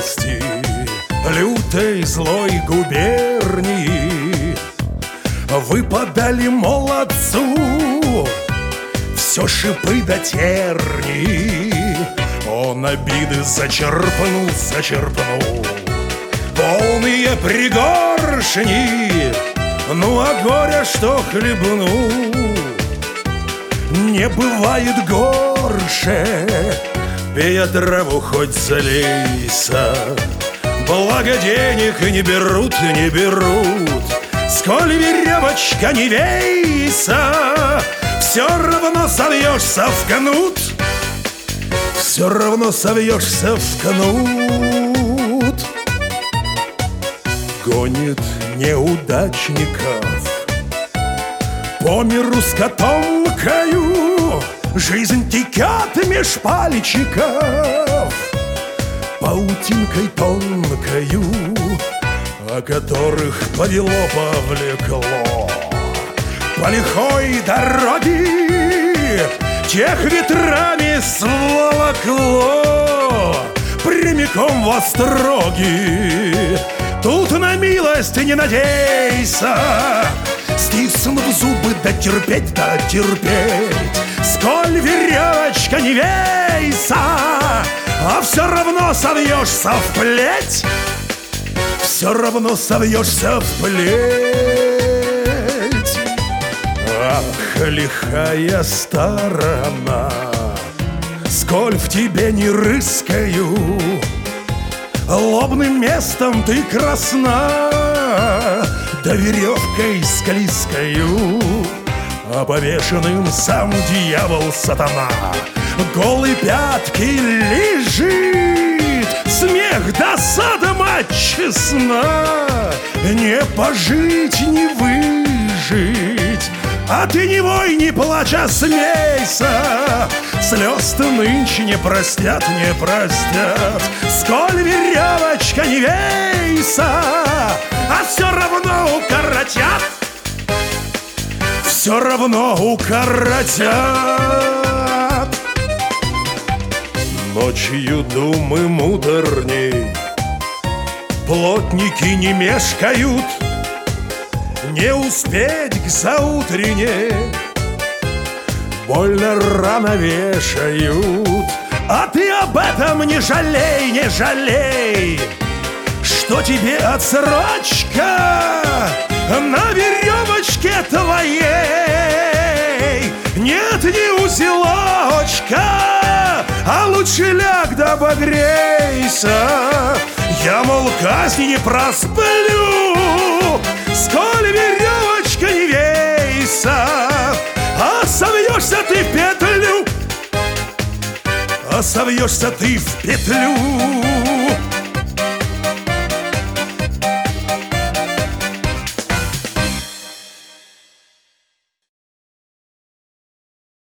области, лютой злой губернии, вы подали молодцу все шипы до тернии. Он обиды зачерпнул полные пригоршни, ну а горя что хлебнул не бывает горше. Пей траву, хоть залейся, благо денег не берут, сколь веревочка не вейся, все равно совьешься в кнут, все равно совьешься в кнут. Гонит неудачников по миру с котомкою, жизнь текет меж пальчиков паутинкой тонкою, о которых повлекло по лихой дороге, тех ветрами сволокло прямиком в остроги. Тут на милость не надейся, стиснув зубы, дотерпеть, сколь веревочка не вейся, а все равно совьешься в плеть, все равно совьешься в плеть. Ах, лихая сторона, сколь в тебе не рыскаю, лобным местом ты красна, да веревкой склизкою, а повешенным сам дьявол сатана голой пятки лежит. Смех, досада, мать честна, не пожить, не выжить. А ты не вой, не плачь, а смейся, слез-то нынче не простят, сколь веревочка не вейся, а все равно укоротят, все равно укоротят. Ночью думы мудрней, плотники не мешкают, не успеть к заутрене больно рано вешают. А ты об этом не жалей, что тебе отсрочка на веревочке твоей нет ни узелочка, а лучше ляг да обогрейся. Я, мол, казни не просплю, сколь веревочка не вейся, а совьешься ты в петлю, а совьешься ты в петлю.